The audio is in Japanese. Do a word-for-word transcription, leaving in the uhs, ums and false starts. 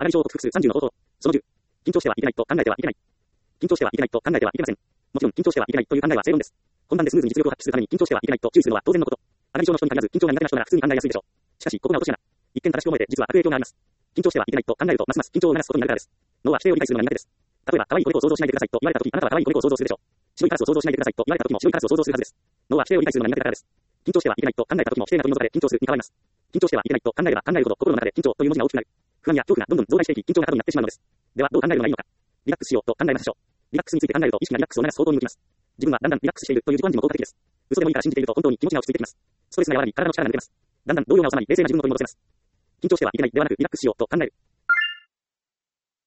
上がり症を克服するさんじゅうの方法。そのじゅう。緊張してはいけないと考えてはいけない。緊張してはいけないと考えてはいけません。もちろん緊張してはいけないという考えは正論です。本番でスムーズに実力を発揮するために緊張してはいけないと注意するのは当然のこと。上がり症の人に限らず緊張が苦手な人なら普通に考えやすいでしょう。しかし、ここが落とし穴。一見正しく思えて実は悪影響があります。緊張してはいけないと考えるとますます緊張を促すことになるからです。脳は否定を理解するのが苦手です。例えば、可愛い子猫を想像しないでくださいと言われたとき、あなたは可愛い子猫を想像するでしょう。白いカラスを想像しないでくださいと言われたときも白いカラスを想像するはずです。脳は否定を理解するのが苦手だからです。緊張してはいけないと考えたときも否定が取り除かれ緊張するに変わります。緊張してはいけないと考えれば考えるほど心の中で緊張という文字が大きくなる。不安や恐怖がどんどん増大していき緊張が過度になってしまうのです。では、どう考えるのがいいのか。リラックスしようと考えましょう。リラックスについて考えると意識がリラックスを促す方向に向きます。自分はだんだんリラックスしているという自己暗示も効果的です。嘘でもいいから信じていると本当に気持ちが落ち着いてきます。ストレスが和らぎ体の力が抜けます。だんだん動揺が収まり冷静な自分を取り戻せます。緊張してはいけないではなくリラックスしようと考える。